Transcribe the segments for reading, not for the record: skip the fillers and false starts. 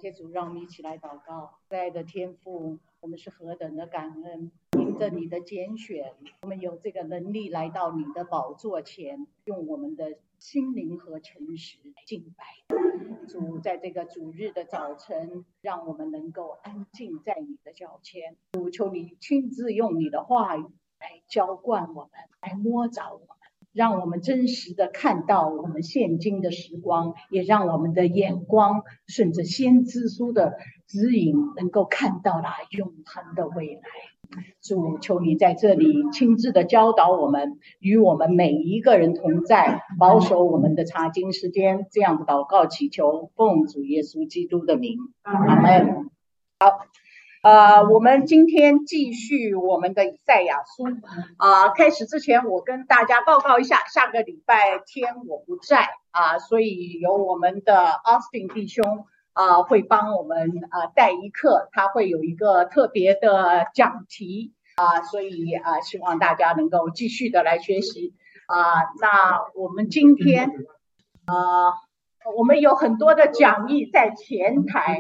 谢主，让我们一起来祷告。亲爱的天父，我们是何等的感恩，凭着你的拣选，我们有这个能力来到你的宝座前，用我们的心灵和诚实敬拜。主，在这个主日的早晨，让我们能够安静在你的脚前。主，求你亲自用你的话语来浇灌我们，来摸着我们，让我们真实的看到我们现今的时光，也让我们的眼光顺着先知书的指引，能够看到那永恒的未来。主，求你在这里亲自的教导我们，与我们每一个人同在，保守我们的查经时间。这样的祷告祈求，奉主耶稣基督的名，阿们。好，我们今天继续我们的以赛亚书。开始之前，我跟大家报告一下，下个礼拜天我不在所以由我们的 Austin 弟兄会帮我们带一课，他会有一个特别的讲题所以希望大家能够继续的来学习那我们今天我们有很多的讲义在前台。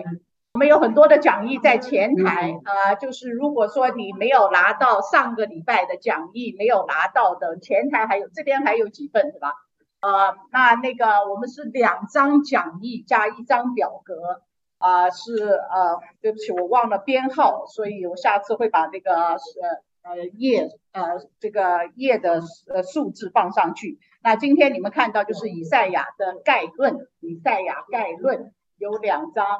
就是如果说你没有拿到上个礼拜的讲义，没有拿到的，前台这边还有几份是吧？那个我们是2张讲义加1张表格对不起，我忘了编号，所以我下次会把这个这个页的数字放上去。那今天你们看到就是以赛亚的概论，有2张。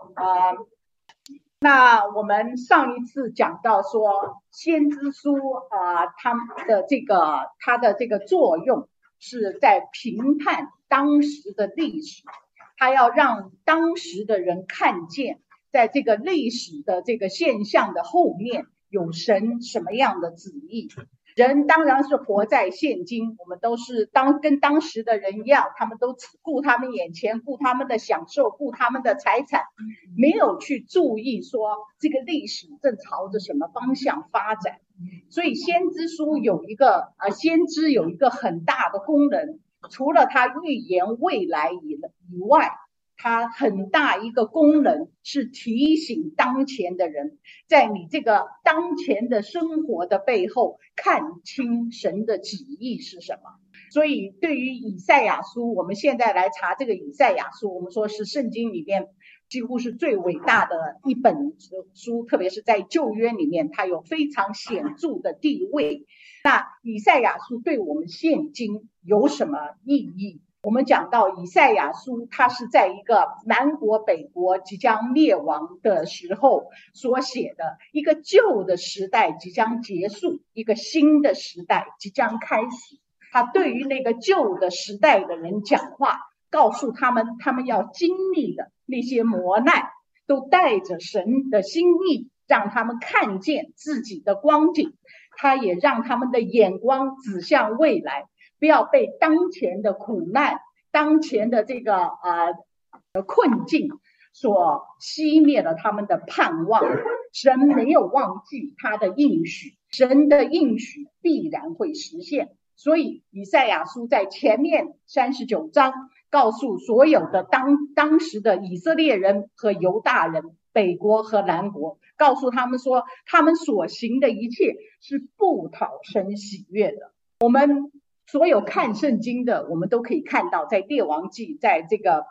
那我们上一次讲到说先知书它的这个作用是在评判当时的历史，它要让当时的人看见在这个历史的这个现象的后面有神什么样的旨意。人当然是活在现今，我们都是跟当时的人一样，他们都只顾他们眼前，顾他们的享受，顾他们的财产，没有去注意说这个历史正朝着什么方向发展。所以先知书先知有一个很大的功能，除了他预言未来以外，它很大一个功能是提醒当前的人，在你这个当前的生活的背后，看清神的旨意是什么。所以对于以赛亚书，我们现在来查这个以赛亚书，我们说是圣经里面几乎是最伟大的一本书，特别是在旧约里面，它有非常显著的地位。那以赛亚书对我们现今有什么意义？我们讲到以赛亚书，它是在一个南国北国即将灭亡的时候所写的，一个旧的时代即将结束，一个新的时代即将开始。他对于那个旧的时代的人讲话，告诉他们要经历的那些磨难都带着神的心意，让他们看见自己的光景。他也让他们的眼光指向未来，不要被当前的苦难、当前的这个困境所熄灭了他们的盼望。神没有忘记他的应许，神的应许必然会实现。所以以赛亚书在前面39章告诉所有的当时的以色列人和犹大人，北国和南国，告诉他们说，他们所行的一切是不讨神喜悦的。我们所有看圣经的，我们都可以看到，在列王记，在这个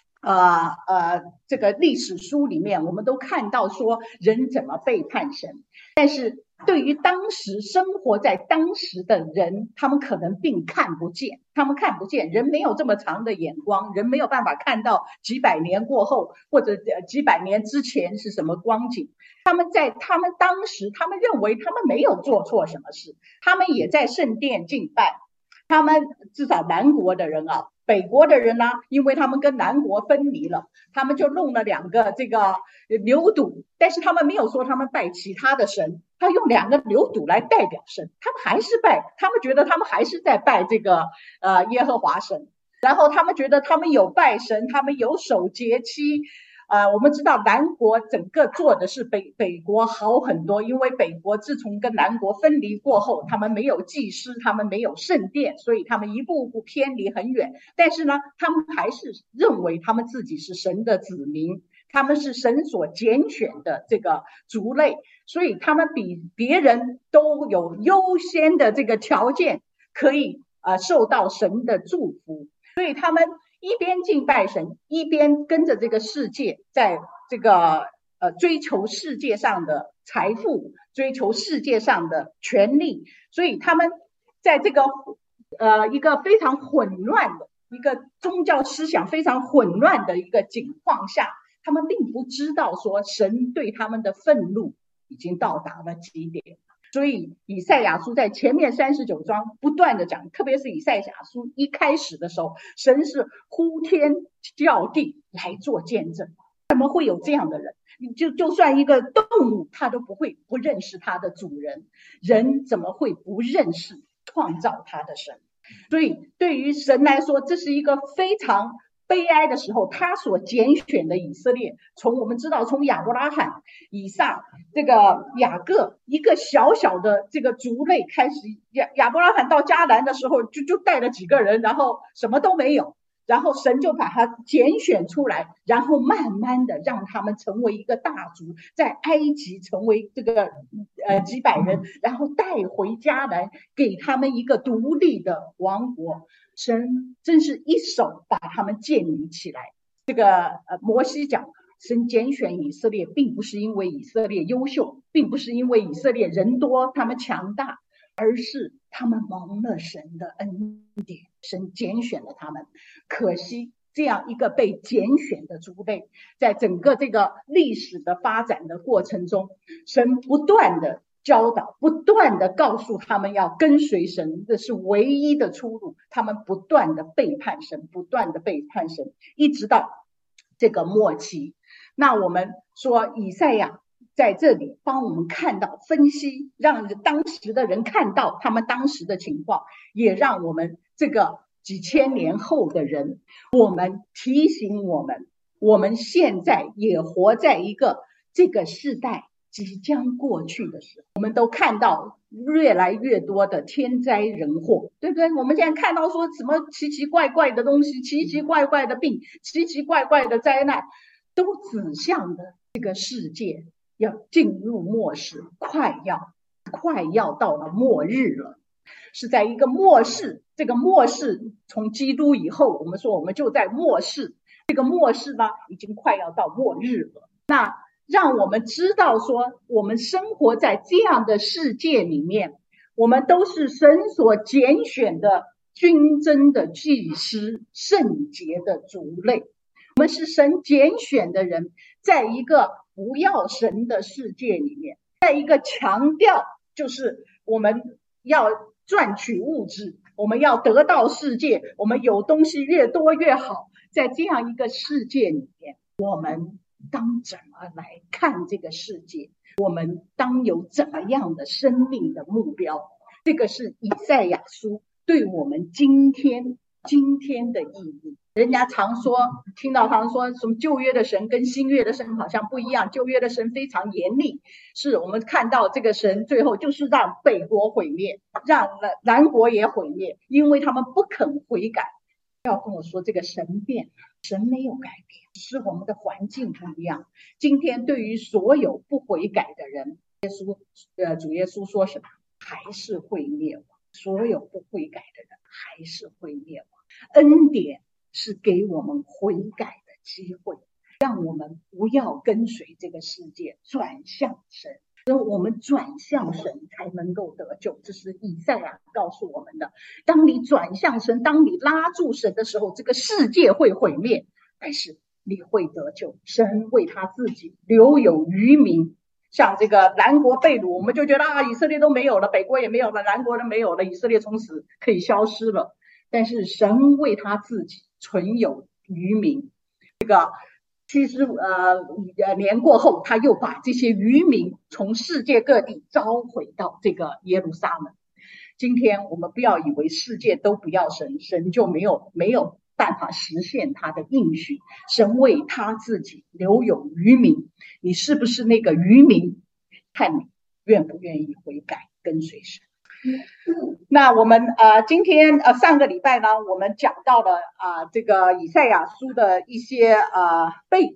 历史书里面，我们都看到说人怎么背叛神。但是对于当时生活在当时的人，他们可能并看不见，人没有这么长的眼光，人没有办法看到几百年过后或者几百年之前是什么光景。他们当时，他们认为他们没有做错什么事，他们也在圣殿敬拜。他们至少南国的人北国的人呢，因为他们跟南国分离了，他们就弄了2个这个牛犊，但是他们没有说他们拜其他的神，他用2个牛犊来代表神，他们还是拜，他们觉得他们还是在拜这个耶和华神，然后他们觉得他们有拜神，他们有守节期。我们知道南国整个做的是北国好很多，因为北国自从跟南国分离过后，他们没有祭司，他们没有圣殿，所以他们一步步偏离很远。但是呢，他们还是认为他们自己是神的子民， 他们是神所拣选的这个族类，所以他们比别人都有优先的这个条件，可以受到神的祝福。所以他们一边敬拜神，一边跟着这个世界，在这个追求世界上的财富，追求世界上的权利。所以他们在这个一个非常混乱的一个宗教思想非常混乱的一个情况下，他们并不知道说神对他们的愤怒已经到达了极点。所以以赛亚书在前面39章不断的讲，特别是以赛亚书一开始的时候，神是呼天叫地来做见证。怎么会有这样的人？就算一个动物，它都不会不认识它的主人，人怎么会不认识创造它的神？所以对于神来说，这是一个非常悲哀的时候。他所拣选的以色列，我们知道从亚伯拉罕、以撒、这个雅各一个小小的这个族类开始，亚伯拉罕到迦南的时候就带了几个人，然后什么都没有，然后神就把他拣选出来，然后慢慢的让他们成为一个大族，在埃及成为这个几百人，然后带回迦南，给他们一个独立的王国。神真是一手把他们建立起来。这个摩西讲，神拣选以色列，并不是因为以色列优秀，并不是因为以色列人多他们强大，而是他们蒙了神的恩典，神拣选了他们。可惜这样一个被拣选的族类，在整个这个历史的发展的过程中，神不断的教导，不断的告诉他们要跟随神，这是唯一的出路。他们不断的背叛神，不断的背叛神，一直到这个末期。那我们说以赛亚在这里帮我们看到分析，让当时的人看到他们当时的情况，也让我们这个几千年后的人，我们提醒我们现在也活在一个这个世代即将过去的时候，我们都看到越来越多的天灾人祸，对不对？我们现在看到说什么奇奇怪怪的东西，奇奇怪怪的病，奇奇怪怪的灾难，都指向的这个世界要进入末世，快要到了末日了，是在一个末世。这个末世从基督以后，我们说我们就在末世，这个末世呢已经快要到末日了。那让我们知道说，我们生活在这样的世界里面，我们都是神所拣选的君尊的祭司，圣洁的族类。我们是神拣选的人，在一个不要神的世界里面，在一个强调就是我们要赚取物质，我们要得到世界，我们有东西越多越好。在这样一个世界里面，我们当怎么来看这个世界？我们当有怎么样的生命的目标？这个是以赛亚书对我们今天的意义。人家听到他们说什么旧约的神跟新约的神好像不一样，旧约的神非常严厉，是我们看到这个神最后就是让北国毁灭，让南国也毁灭，因为他们不肯悔改。要跟我说这个神变，神没有改变，只是我们的环境不一样。今天对于所有不悔改的人，主耶稣说什么？还是会灭亡。所有不悔改的人还是会灭亡。恩典是给我们悔改的机会，让我们不要跟随这个世界，转向神。我们转向神才能够得救，这是以赛亚告诉我们的。当你转向神，当你拉住神的时候，这个世界会毁灭，但是你会得救。神为他自己留有余民，像这个南国被掳，我们就觉得以色列都没有了，北国也没有了，南国都没有了，以色列从此可以消失了。但是神为他自己存有余民，这个70年过后，他又把这些渔民从世界各地召回到这个耶路撒冷。今天我们不要以为世界都不要神，神就没有办法实现他的应许。神为他自己留有渔民，你是不是那个渔民？看你愿不愿意悔改跟随神。那我们今天上个礼拜呢，我们讲到了这个以赛亚书的一些背景，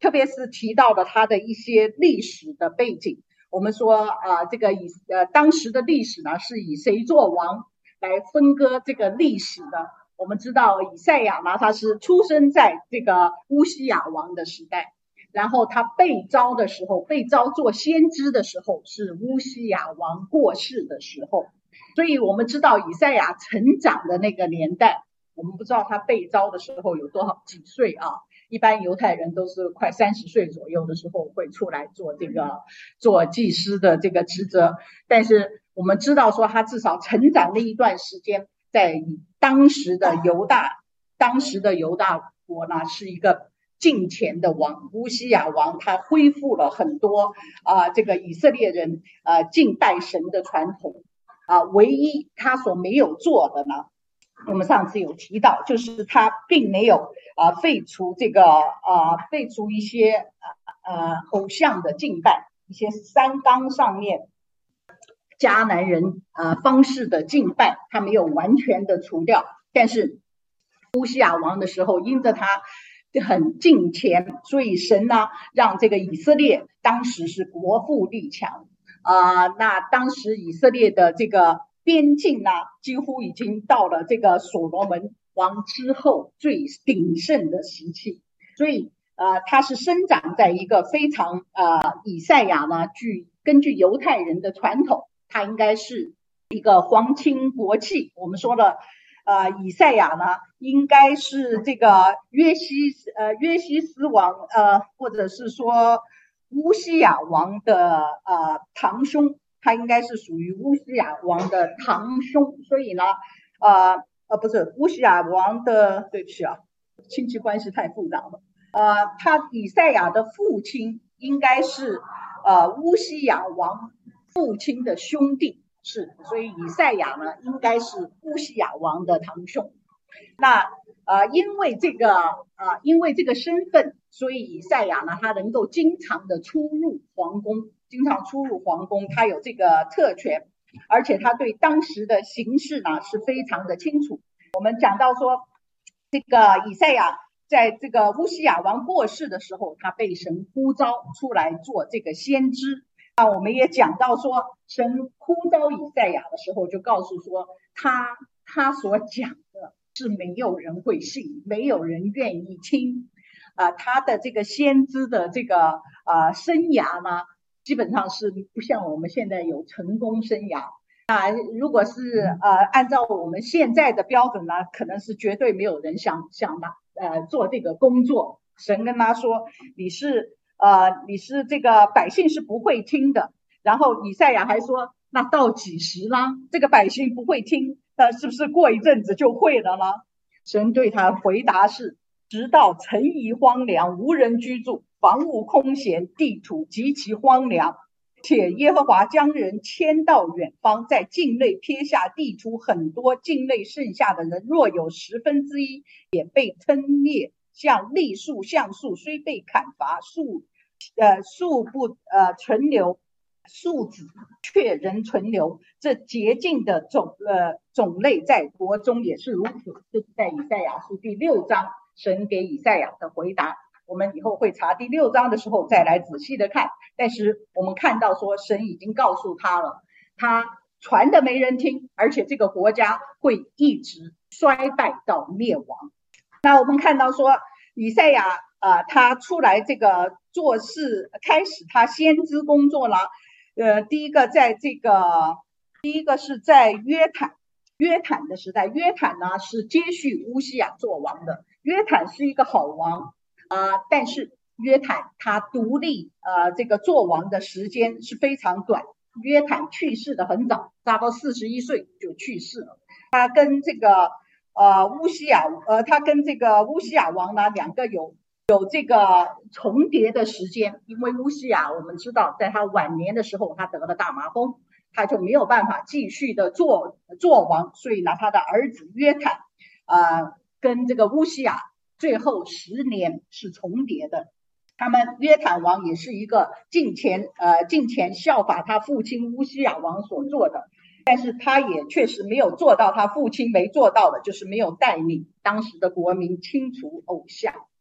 特别是提到了他的一些历史的背景。我们说这个当时的历史呢是以谁做王来分割这个历史的。我们知道以赛亚呢，他是出生在这个乌西雅王的时代，然后他被召做先知的时候是乌西雅王过世的时候，所以我们知道以赛亚成长的那个年代，我们不知道他被召的时候有几岁啊？一般犹太人都是快30岁左右的时候会出来做祭司的这个职责，但是我们知道说他至少成长了一段时间，在当时的犹大国呢是一个敬虔的王，乌西雅王，他恢复了很多这个以色列人敬拜神的传统唯一他所没有做的呢，我们上次有提到，就是他并没有废除一些偶像的敬拜，一些山冈上面迦南人方式的敬拜，他没有完全的除掉。但是乌西雅王的时候，因着他很敬虔，所以神呢让这个以色列当时是国富力强那当时以色列的这个边境呢，几乎已经到了这个所罗门王之后最鼎盛的时期，所以他是生长在一个非常以赛亚呢，根据犹太人的传统，他应该是一个皇亲国戚。我们说了以赛亚呢，应该是这个约西斯王或者是说乌西雅王的堂兄，他应该是属于乌西雅王的堂兄，所以呢不是乌西雅王的，对不起亲戚关系太复杂了他以赛亚的父亲应该是乌西雅王父亲的兄弟，所以以赛亚呢应该是乌西雅王的堂兄。那因为这个身份，所以以赛亚呢他能够经常出入皇宫，他有这个特权，而且他对当时的形势呢是非常的清楚。我们讲到说这个以赛亚在这个乌西雅王过世的时候，他被神呼召出来做这个先知。那我们也讲到说，神呼召以赛亚的时候，就告诉说他所讲的是没有人会信，没有人愿意听他的这个先知的这个生涯呢，基本上是不像我们现在有成功生涯如果是按照我们现在的标准呢，可能是绝对没有人想做这个工作。神跟他说你是这个百姓是不会听的，然后以赛亚还说那到几时呢？这个百姓不会听是不是过一阵子就会了呢？神对他回答是直到城邑荒凉，无人居住，房屋空闲，地土极其荒凉，且耶和华将人迁到远方，在境内撇下地出很多，境内剩下的人若有1/10也被吞灭，像栗树橡树虽被砍伐，树不存留，树子却仍存留，这洁净的种类在国中也是如此。这是在以赛亚书第6章神给以赛亚的回答。我们以后会查第6章的时候再来仔细的看，但是我们看到说神已经告诉他了，他传的没人听，而且这个国家会一直衰败到灭亡。那我们看到说以赛亚他出来这个做事，开始他先知工作了第一个是在约坦的时代，约坦呢是接续乌西雅做王的。约坦是一个好王但是约坦他独立这个做王的时间是非常短，约坦去世的很早，差不多41岁就去世了。他跟这个乌西雅王呢两个有这个重叠的时间，因为乌西雅我们知道在他晚年的时候他得了大麻风，他就没有办法继续的做王，所以呢他的儿子约坦跟这个乌西雅最后10年是重叠的。他们约坦王也是一个敬虔效法他父亲乌西雅王所做的，但是他也确实没有做到他父亲没做到的，就是没有带领当时的国民清除偶像。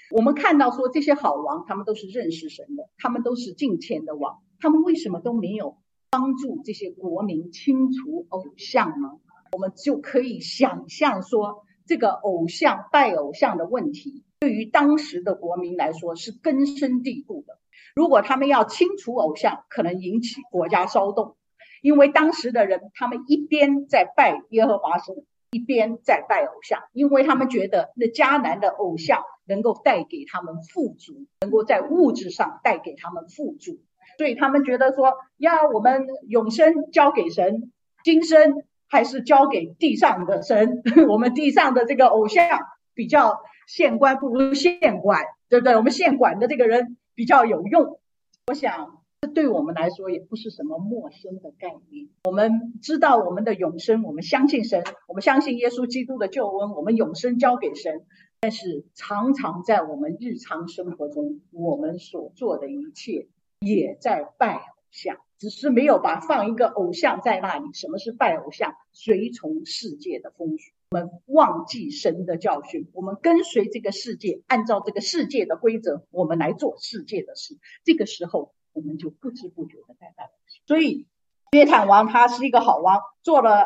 我们看到说这些好王，他们都是认识神的，他们都是敬虔的王，他们为什么都没有帮助这些国民清除偶像呢？我们就可以想象说，这个偶像拜偶像的问题，对于当时的国民来说是根深蒂固的。如果他们要清除偶像，可能引起国家骚动，因为当时的人他们一边在拜耶和华神，一边在拜偶像，因为他们觉得那迦南的偶像能够带给他们富足，能够在物质上带给他们富足，所以他们觉得说，要我们永生交给神，今生还是交给地上的神。我们地上的这个偶像比较县官不如县管，对不对？我们县管的这个人比较有用。我想这对我们来说也不是什么陌生的概念。我们知道我们的永生，我们相信神，我们相信耶稣基督的救恩，我们永生交给神。但是常常在我们日常生活中，我们所做的一切也在拜偶像，只是没有放一个偶像在那里。什么是拜偶像？随从世界的风俗，我们忘记神的教训，我们跟随这个世界，按照这个世界的规则，我们来做世界的事。这个时候我们就不知不觉的在拜偶像。所以约坦王他是一个好王，做了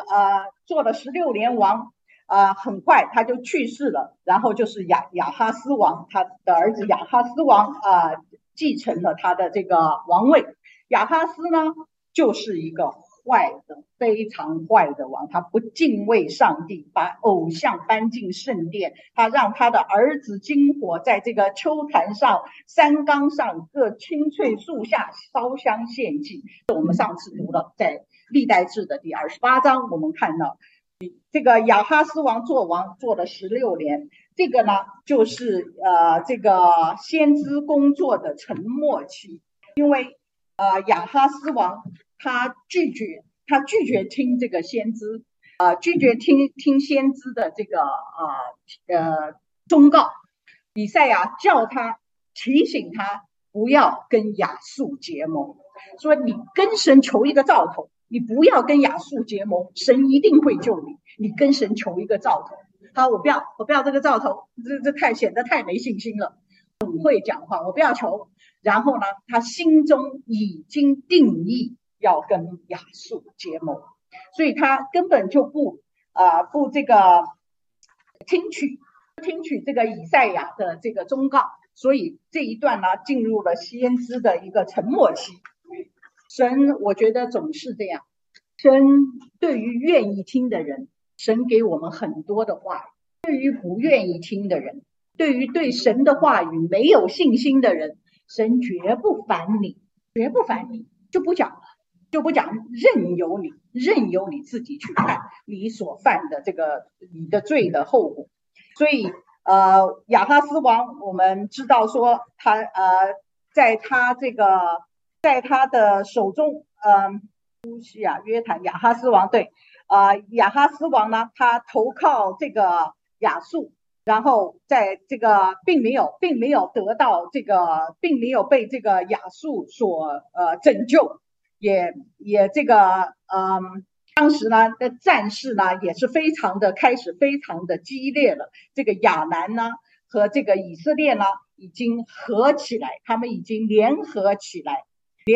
16年王，很快他就去世了。然后就是亚哈斯王，他的儿子亚哈斯王继承了他的这个王位。亚哈斯呢，就是一个坏的，非常坏的王，他不敬畏上帝，把偶像搬进圣殿，他让他的儿子金火在这个丘坛上、山冈上、各青翠树下烧香献祭。我们上次读了在历代志的第28章，我们看到这个亚哈斯王做王做了16年，这个呢就是这个先知工作的沉默期。因为亚哈斯王他拒绝听这个先知，拒绝听先知的这个忠告。以赛亚叫他提醒他不要跟亚述结盟，说你跟神求一个兆头，你不要跟亚述结盟，神一定会救你。你跟神求一个兆头。好，我不要这个兆头，这显得太没信心了。很会讲话，我不要求。然后呢，他心中已经定义要跟亚述结盟，所以他根本就不这个听取这个以赛亚的这个忠告。所以这一段呢，进入了先知的一个沉默期。神我觉得总是这样，神对于愿意听的人，神给我们很多的话语；对于不愿意听的人，对于对神的话语没有信心的人，神绝不烦你，就不讲，任由你自己去看你所犯的这个你的罪的后果。所以亚哈斯王我们知道说他在他的手中乌西亚、约坦、亚哈斯王，对亚哈斯王呢，他投靠这个亚述，然后在这个并没有得到这个，并没有被这个亚述所拯救，也这个当时呢的战事呢也是开始非常的激烈了。这个亚南呢和这个以色列呢已经合起来，他们已经联合起来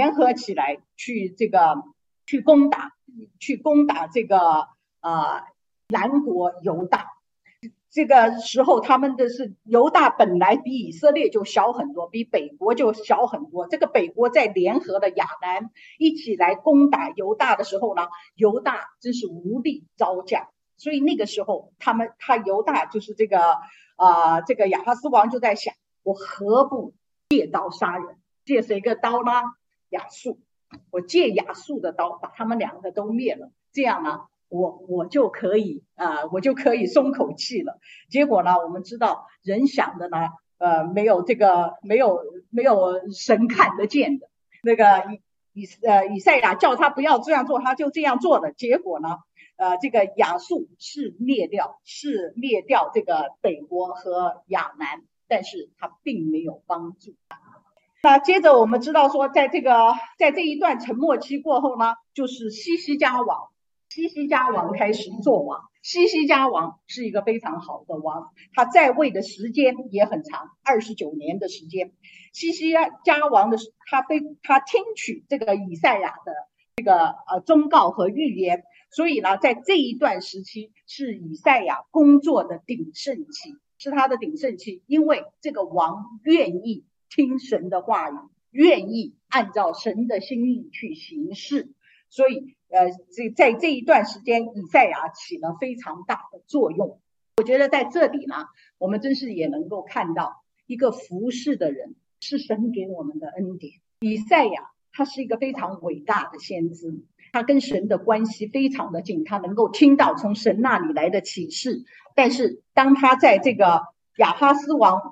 去攻打这个南国犹大。这个时候他们的是犹大本来比以色列就小很多，比北国就小很多。这个北国在联合的亚南一起来攻打犹大的时候呢，犹大真是无力招架。所以那个时候他犹大就是这个亚哈斯王就在想，我何不借刀杀人？借谁个刀呢？亚述。我借亚述的刀把他们两个都灭了，这样呢我就可以松口气了。结果呢，我们知道人想的呢没有神看得见的。那个以赛亚叫他不要这样做，他就这样做的。结果呢这个亚述是灭掉这个北国和亚南，但是他并没有帮助。那接着我们知道说，在这一段沉默期过后呢，就是西西家王开始做王。 西西家王是一个非常好的王，他在位的时间也很长，29年的时间。西西家王的他听取这个以赛亚的这个忠告和预言，所以呢，在这一段时期是以赛亚工作的鼎盛期，是他的鼎盛期，因为这个王愿意听神的话语，愿意按照神的心意去行事，所以在这一段时间，以赛亚起了非常大的作用。我觉得在这里呢，我们真是也能够看到一个服侍的人是神给我们的恩典。以赛亚他是一个非常伟大的先知，他跟神的关系非常的近，他能够听到从神那里来的启示。但是当他在这个亚哈斯王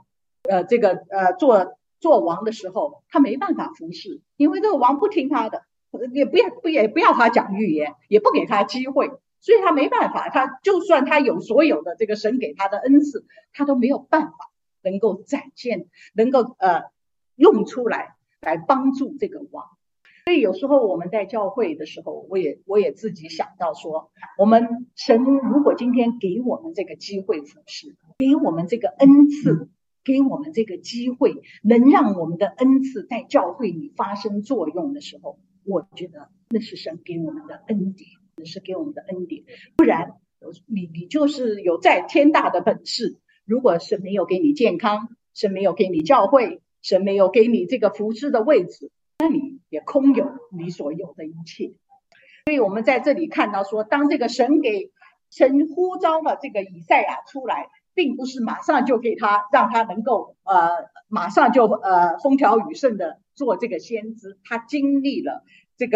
做王的时候，他没办法服侍，因为这个王不听他的，也不要他讲预言，也不给他机会，所以他没办法，他就算他有所有的这个神给他的恩赐，他都没有办法能够展现，能够用出来帮助这个王。所以有时候我们在教会的时候，我也自己想到说，我们神如果今天给我们这个机会服侍，给我们这个恩赐，给我们这个机会，能让我们的恩赐在教会里发生作用的时候，我觉得那是神给我们的恩典，那是给我们的恩典。不然你就是有再天大的本事，如果神没有给你健康，神没有给你教会，神没有给你这个服侍的位置，那你也空有你所有的一切。所以我们在这里看到说，当这个神呼召了这个以赛亚出来，并不是马上就给他让他能够马上就风调雨顺的做这个先知，他经历了这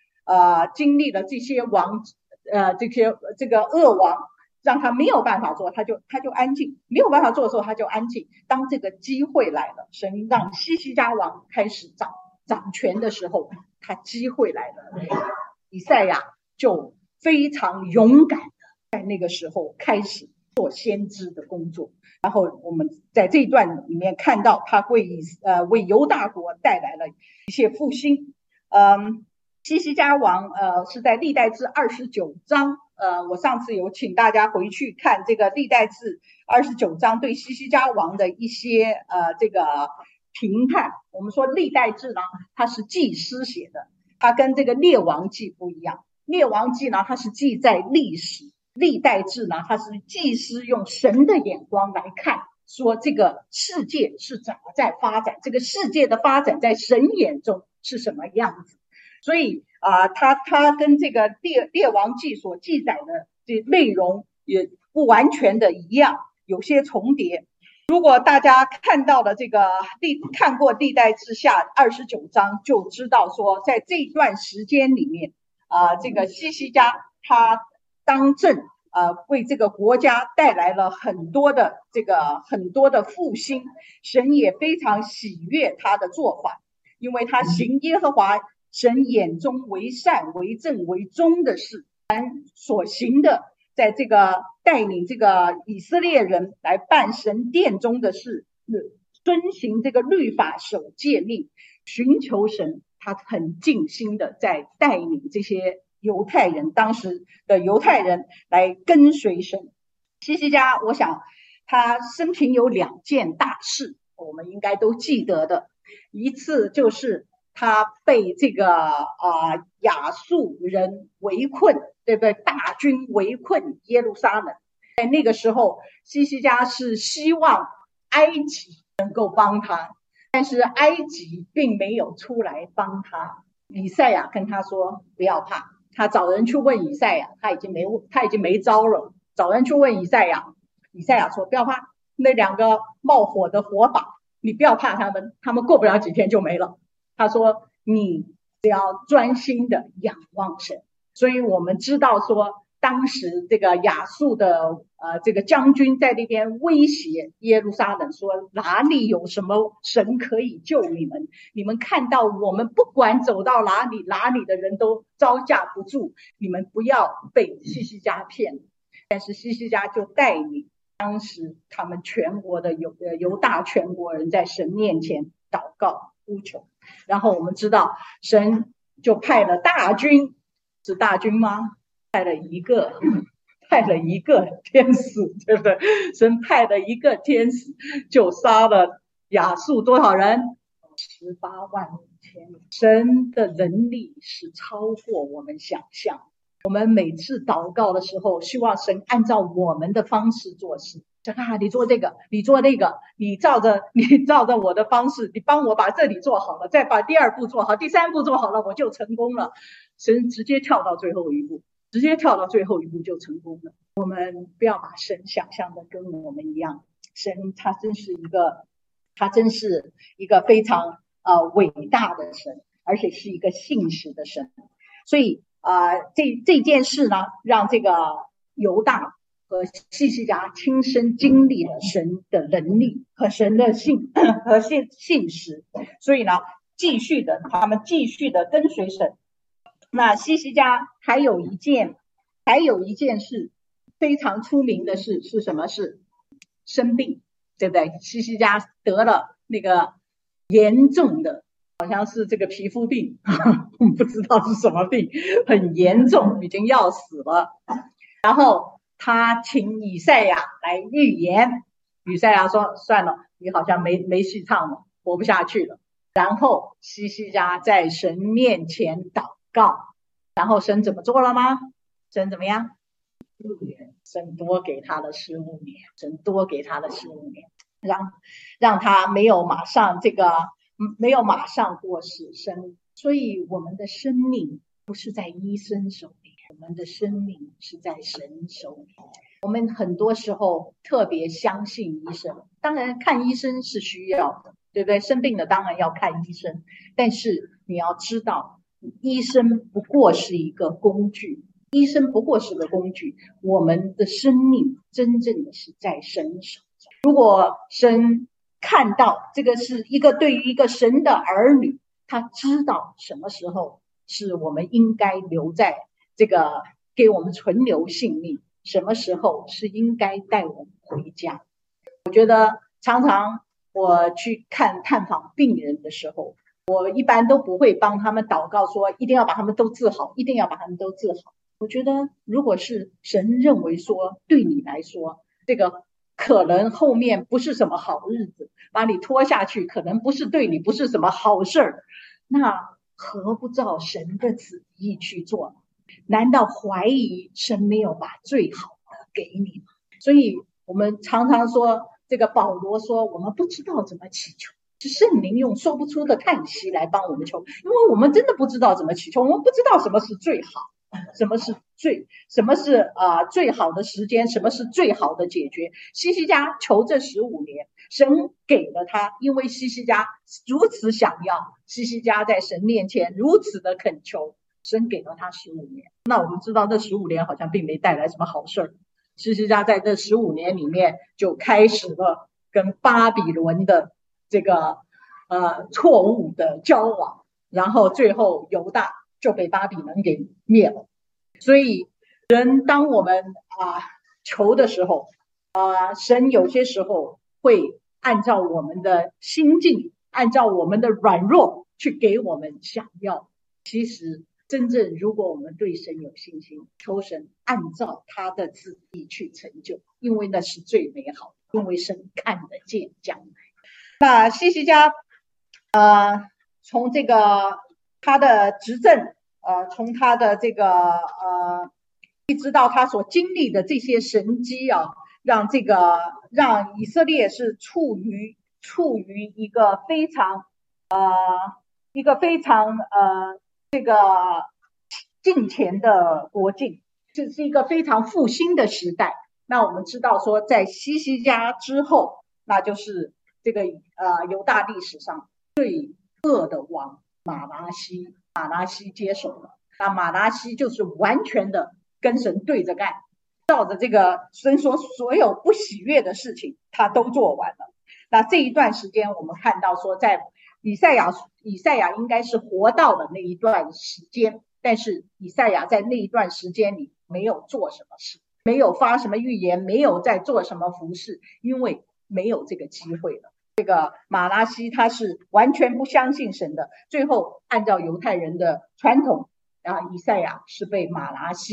些王这个恶王让他没有办法做，他就安静，没有办法做的时候他就安静。当这个机会来了，神让西西家王开始掌权的时候，他机会来了，以赛亚就非常勇敢的在那个时候开始做先知的工作。然后我们在这一段里面看到他为犹大国带来了一些复兴。西西家王是在历代志29章，我上次有请大家回去看这个历代志29章对西西家王的一些这个评判。我们说历代志呢，它是祭司写的，它跟这个列王记不一样。列王记呢，它是记在历史；历代志呢，它是祭司用神的眼光来看，说这个世界是怎么在发展，这个世界的发展在神眼中是什么样子。所以它跟这个列王记所记载的这内容也不完全的一样，有些重叠。如果大家看到了看过历代志下29章，就知道说在这段时间里面这个西西家他当政为这个国家带来了很多的复兴，神也非常喜悦他的做法，因为他行耶和华神眼中为善为正为忠的事，所行的在这个带领这个以色列人来办神殿中的事，遵行这个律法守诫命，寻求神，他很尽心的在带领这些犹太人，当时的犹太人来跟随神。西西家我想他生平有2件大事，我们应该都记得的。一次就是他被这个亚述人围困，对不对？大军围困耶路撒冷。在那个时候，西西家是希望埃及能够帮他，但是埃及并没有出来帮他。以赛亚跟他说不要怕，他找人去问以赛亚，他已经没招了，找人去问以赛亚，以赛亚说不要怕，那2个冒火的火把你不要怕他们过不了几天就没了。他说你只要专心的仰望神。所以我们知道说当时这个亚述的这个将军在那边威胁耶路撒冷说，哪里有什么神可以救你们，你们看到我们不管走到哪里的人都招架不住，你们不要被西西家骗。但是西西家就带领当时他们全国的犹大全国人在神面前祷告呼求。然后我们知道神就派了大军，是大军吗？派了一个派了一个天使，对不对？神派了一个天使，就杀了亚述多少人？18万5千。神的能力是超过我们想象。我们每次祷告的时候，希望神按照我们的方式做事。你做这个，你做那个，你照着我的方式，你帮我把这里做好了，再把第2步做好，第3步做好了，我就成功了。神直接跳到最后一步就成功了。我们不要把神想象的跟我们一样，神他真是一个非常伟大的神，而且是一个信实的神。所以这件事呢，让这个犹大和希西家亲身经历了神的能力和神的信实，所以呢，他们继续的跟随神。那希西家还有一件事非常出名的事是什么事？生病，对不对？希西家得了那个严重的，好像是这个皮肤病，不知道是什么病，很严重，已经要死了。然后他请以赛亚来预言，以赛亚说：“算了，你好像没戏唱了，活不下去了。”然后希西家在神面前祷告，然后神怎么做了吗？神怎么样？神多给他了15年，让他没有马上过世。所以我们的生命不是在医生手里，我们的生命是在神手里。我们很多时候特别相信医生，当然看医生是需要的，对不对？生病了当然要看医生，但是你要知道，医生不过是一个工具，我们的生命真正的是在神手上。如果神看到这个是对于一个神的儿女，他知道什么时候是我们应该留在这个给我们存留性命，什么时候是应该带我们回家。我觉得常常我去探访病人的时候，我一般都不会帮他们祷告说一定要把他们都治好。我觉得如果是神认为说对你来说这个可能后面不是什么好日子，把你拖下去可能对你不是什么好事儿，那何不照神的旨意去做？难道怀疑神没有把最好的给你吗？所以我们常常说，这个保罗说我们不知道怎么祈求，是圣灵用说不出的叹息来帮我们求，因为我们真的不知道怎么祈求，我们不知道什么是最好，什么是最好的时间，什么是最好的解决。希西家求这15年，神给了他，因为希西家如此想要，希西家在神面前如此的恳求，神给了他15年。那我们知道这15年好像并没带来什么好事。希西家在这15年里面就开始了跟巴比伦的这个错误的交往，然后最后犹大就被巴比伦给灭了。所以当我们求的时候神有些时候会按照我们的心境，按照我们的软弱去给我们想要。其实真正如果我们对神有信心，求神按照他的旨意去成就，因为那是最美好的，因为神看得见将来。那希西家从这个他的执政从他的这个一直到他所经历的这些神迹让以色列是处于一个非常这个近前的国境，这是一个非常复兴的时代。那我们知道说，在希西家之后，那就是这个犹大历史上最恶的王马拿西接手了。那马拿西就是完全的跟神对着干，照着这个神说所有不喜悦的事情他都做完了。那这一段时间我们看到说，在以赛亚应该是活到了那一段时间，但是以赛亚在那一段时间里没有做什么事，没有发什么预言，没有在做什么服事，因为没有这个机会了。这个马拿西他是完全不相信神的，最后按照犹太人的传统以赛亚是被马拿西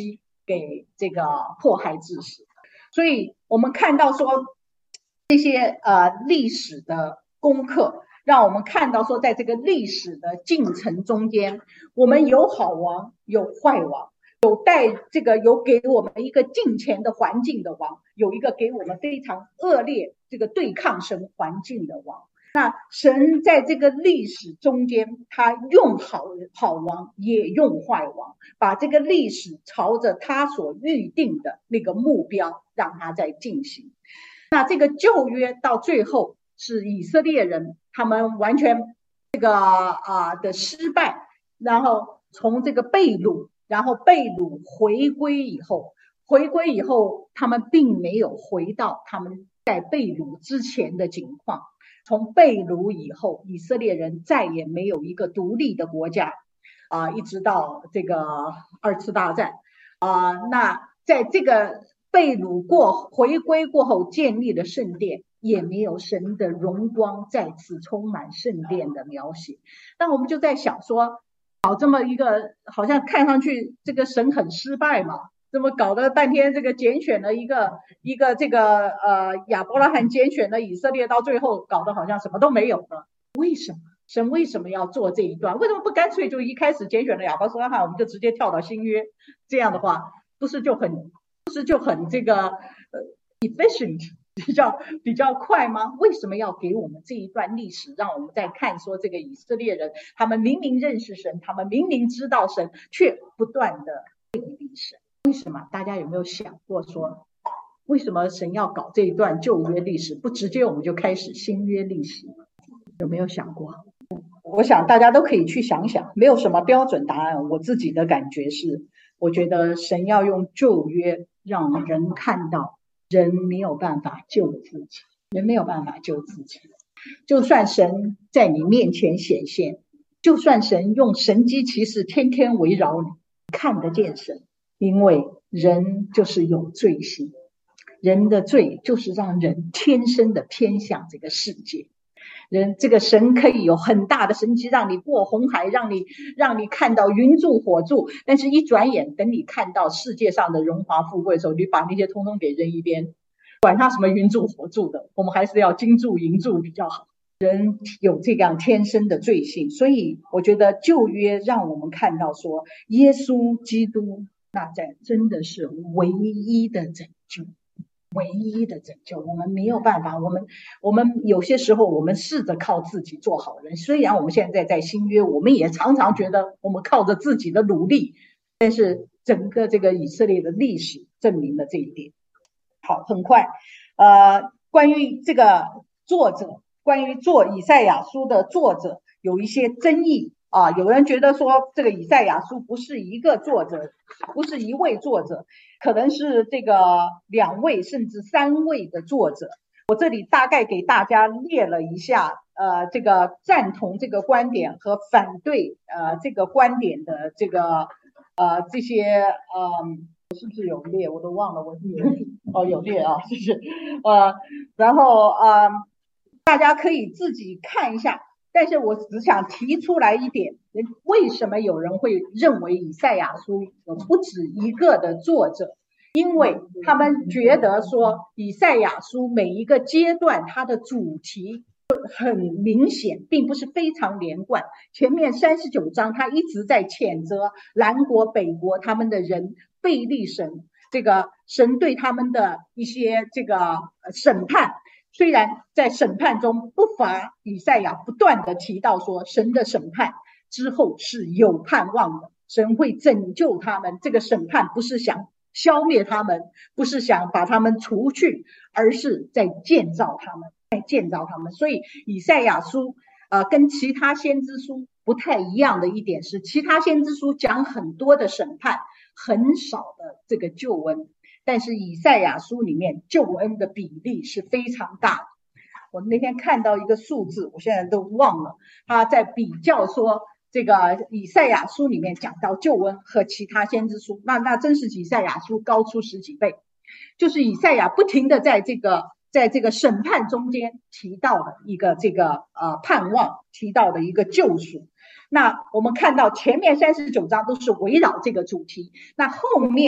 给这个迫害致死。所以我们看到说这些历史的功课，让我们看到说在这个历史的进程中间，我们有好王有坏王，有给我们一个敬虔的环境的王，有一个给我们非常恶劣这个对抗神环境的王。那神在这个历史中间，他用好王也用坏王，把这个历史朝着他所预定的那个目标让他在进行。那这个旧约到最后是以色列人他们完全的失败，然后从这个被掳，然后被掳回归以后他们并没有回到他们在被掳之前的境况。从被掳以后，以色列人再也没有一个独立的国家一直到这个二次大战那在这个被掳回归过后建立的圣殿，也没有神的荣光再次充满圣殿的描写。那我们就在想说，这么一个好像看上去这个神很失败嘛，这么搞得半天这个拣选了一个这个亚伯拉罕拣选了以色列，到最后搞得好像什么都没有了。为什么神为什么要做这一段？为什么不干脆就一开始拣选了亚伯拉罕，我们就直接跳到新约？这样的话不是就很这个efficient， 比较快吗？为什么要给我们这一段历史，让我们在看说这个以色列人他们明明认识神，他们明明知道神，却不断的背离神？为什么？大家有没有想过说，为什么神要搞这一段旧约历史，不直接我们就开始新约历史？有没有想过？我想大家都可以去想想，没有什么标准答案。我自己的感觉是，我觉得神要用旧约让人看到人没有办法救自己，人没有办法救自己。就算神在你面前显现，就算神用神迹奇事天天围绕你，看得见神，因为人就是有罪性，人的罪就是让人天生的偏向这个世界。这个神可以有很大的神迹，让你过红海，让你看到云柱火柱，但是一转眼等你看到世界上的荣华富贵的时候，你把那些通通给扔一边，管他什么云柱火柱的，我们还是要金柱银柱比较好。人有这样天生的罪性，所以我觉得旧约让我们看到说，耶稣基督那真的是唯一的拯救，唯一的拯救。我们没有办法，我们有些时候我们试着靠自己做好人，虽然我们现在在新约，我们也常常觉得我们靠着自己的努力，但是整个这个以色列的历史证明了这一点。好，很快关于这个作者，关于做以赛亚书的作者有一些争议有人觉得说这个以赛亚书不是一个作者，不是一位作者，可能是这个2位甚至3位的作者。我这里大概给大家列了一下这个赞同这个观点和反对这个观点的这个这些我是不是有列？我都忘了，我有列就是然后大家可以自己看一下。但是我只想提出来一点，为什么有人会认为以赛亚书有不止一个的作者？因为他们觉得说以赛亚书每一个阶段它的主题很明显，并不是非常连贯。前面39章他一直在谴责南国北国他们的人背离神，这个神对他们的一些这个审判。虽然在审判中不乏以赛亚不断的提到说神的审判之后是有盼望的，神会拯救他们，这个审判不是想消灭他们，不是想把他们除去，而是在建造他们。所以以赛亚书跟其他先知书不太一样的一点是，其他先知书讲很多的审判，很少的这个救恩，但是以赛亚书里面救恩的比例是非常大的。我那天看到一个数字，我现在都忘了，他在比较说这个以赛亚书里面讲到救恩和其他先知书，那真是以赛亚书高出10几倍。就是以赛亚不停的在这个审判中间提到的一个这个盼望，提到的一个救赎。那我们看到前面39章都是围绕这个主题，那后面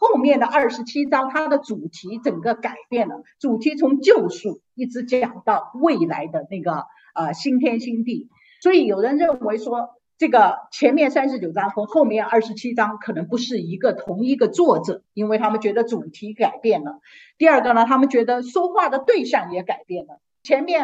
后面的27章它的主题整个改变了，主题从救赎一直讲到未来的那个新天新地。所以有人认为说，这个前面39章和后面27章可能不是同一个作者，因为他们觉得主题改变了。第二个呢，他们觉得说话的对象也改变了。前面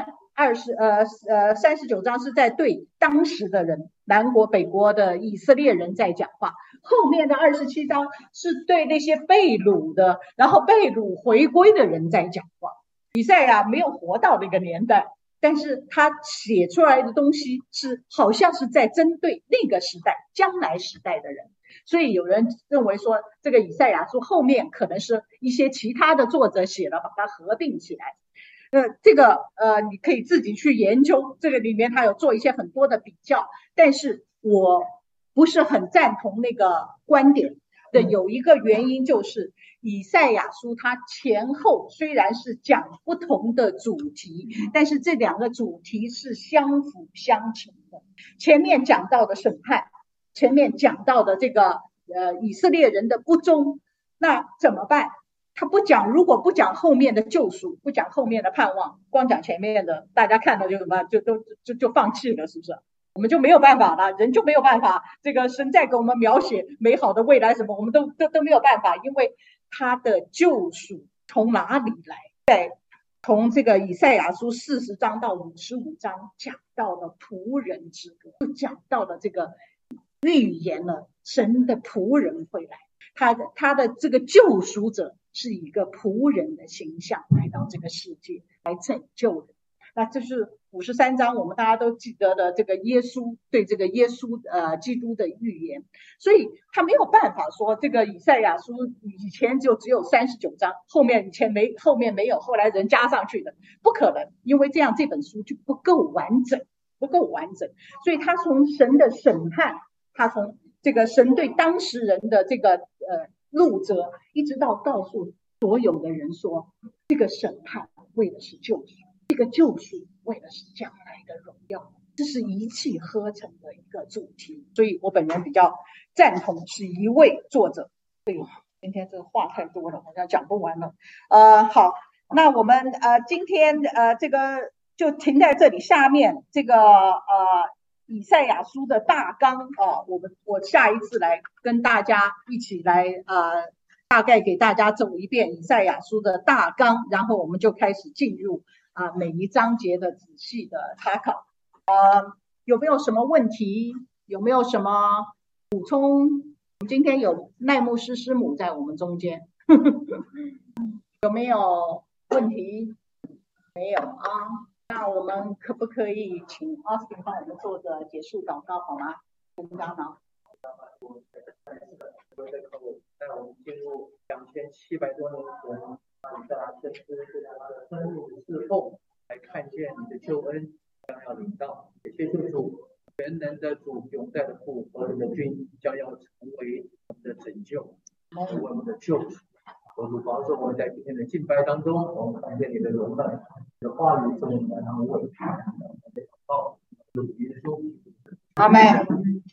39章是在对当时的人，南国北国的以色列人在讲话，后面的27章是对那些被掳的，然后被掳回归的人在讲话。以赛亚没有活到那个年代，但是他写出来的东西好像是在针对那个时代将来时代的人。所以有人认为说，这个以赛亚书后面可能是一些其他的作者写了，把它合并起来。这个你可以自己去研究，这个里面他有做一些很多的比较，但是我不是很赞同那个观点的。有一个原因就是以赛亚书它前后虽然是讲不同的主题，但是这两个主题是相辅相成的。前面讲到的审判，前面讲到的这个以色列人的不忠，那怎么办？他不讲，如果不讲后面的救赎，不讲后面的盼望，光讲前面的，大家看到就什么就放弃了，是不是？我们就没有办法了，人就没有办法。这个神在给我们描写美好的未来什么，我们都没有办法，因为他的救赎从哪里来？从这个以赛亚书40章到55章讲到了仆人之歌，就讲到了这个预言了神的仆人会来，他的这个救赎者是一个仆人的形象来到这个世界来拯救人。那这是53章我们大家都记得的这个耶稣对这个耶稣基督的预言。所以他没有办法说这个以赛亚书以前只有39章，后面没有，后来人加上去的，不可能，因为这样这本书就不够完整。所以他从神的审判，他从这个神对当事人的这个路责，一直到告诉所有的人说，这个审判为的是救赎，这个救赎为的是将来的荣耀，这是一气呵成的一个主题。所以我本人比较赞同是一位作者。对，今天这个话太多了，好像讲不完了。好，那我们今天这个就停在这里。下面这个以赛亚书的大纲我下一次来跟大家一起来大概给大家走一遍以赛亚书的大纲，然后我们就开始进入每一章节的仔细的查考。有没有什么问题？有没有什么补充？今天有奈牧师师母在我们中间有没有问题？没有啊。那我们可不可以请 Austin 帮我们做个结束祷告好吗？在我们进入2700多年前，大先知对他的生命侍奉，来看见你的救恩将要临到。也谢谢主，全能的主，永在的父和你的君将要成为我们的拯救，是我们的救主。我主保守我们在今天的敬拜当中，我们看见你的荣耀，你的话语是我们来为主祷告，主耶稣。 阿们。